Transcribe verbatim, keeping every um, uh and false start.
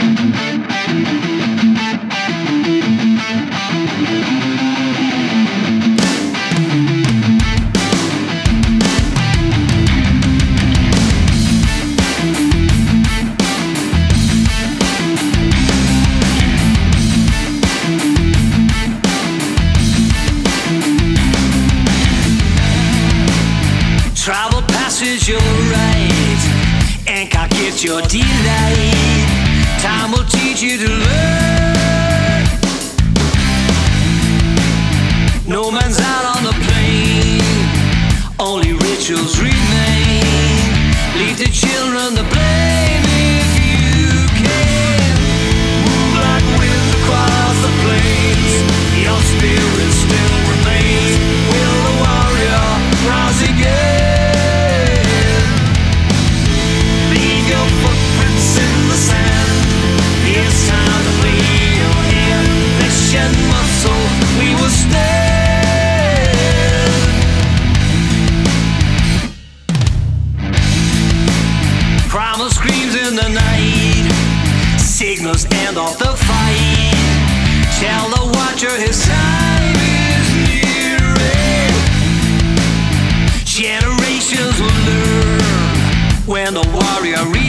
Travel passes your right, and car gets your delight. Time will teach you to learn. No man's out on the plain, only rituals remain. Leave the children the blame if you can. Move like winds across the plains, your spirit still remains. Will the warrior rise again? It's time to play your hand, flesh and muscle, we will stand. Primal screams in the night, signals end off the fight. Tell the watcher his time is nearing. Generations will learn when the warrior reaches.